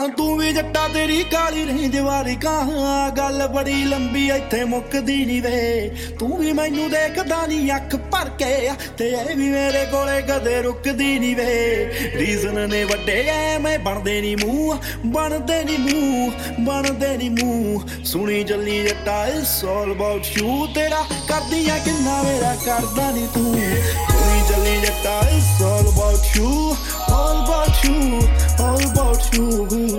ਤੂੰ ਵੀ ਜੱਟਾ ਤੇਰੀ ਕਾਲੀ ਰੇਂਜ ਵਾਲੀ ਕਹਾਂ ਗੱਲ ਬੜੀ ਲੰਬੀ ਇੱਥੇ ਮੁੱਕਦੀ ਨੀ ਵੇ ਤੂੰ ਵੀ ਮੈਨੂੰ ਦੇਖਦਾ ਨੀ ਅੱਖ ਭਰ ਕੇ ਤੇ ਇਹ ਵੀ ਮੇਰੇ ਕੋਲੇ ਕਦੇ ਰੁਕਦੀ ਨੀ ਵੇ ਰੀਜ਼ਨ ਨੇ ਵੱਡੇ ਐਵੇਂ ਬਣਦੇ ਨੀ ਮੂੰਹ ਬਣਦੇ ਨੀ ਮੂੰਹ ਸੁਣੀ ਚੱਲੀ ਜੱਟਾ ਇਟਸ ਆਲ ਅਬਾਊਟ ਯੂ ਤੇਰਾ ਕਰਦੀਆਂ ਕਿੰਨਾ ਮੇਰਾ ਕਰਦਾ ਨੀ ਤੂੰ ਸੁਣੀ ਚੱਲੀ ਜੱਟਾ it's all about you all about you